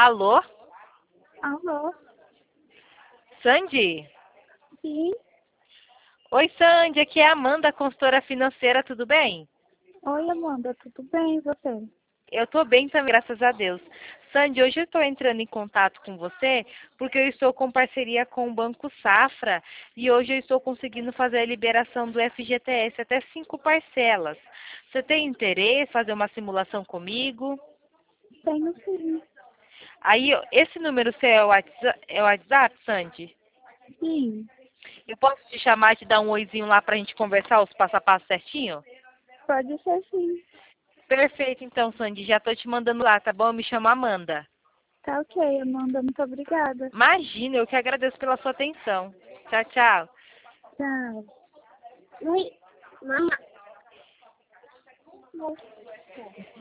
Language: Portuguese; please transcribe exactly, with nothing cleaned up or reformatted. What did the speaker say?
Alô? Alô? Sandy? Sim? Oi, Sandy, aqui é a Amanda, consultora financeira, tudo bem? Oi, Amanda, tudo bem e você? Eu tô bem também, graças a Deus. Sandy, hoje eu estou entrando em contato com você porque eu estou com parceria com o Banco Safra e hoje eu estou conseguindo fazer a liberação do F G T S até cinco parcelas. Você tem interesse em fazer uma simulação comigo? Tenho sim. Aí, ó, esse número seu é o WhatsApp, é o WhatsApp, Sandy? Sim, Eu posso te chamar e te dar um oizinho lá pra gente conversar os passo a passo certinho? pode ser sim. Perfeito, então, Sandy. Já tô te mandando lá, tá bom? Eu me chamo Amanda. Tá ok, Amanda, muito obrigada. Imagina, eu que agradeço pela sua atenção. Tchau, tchau. Tchau. Oi, mamãe.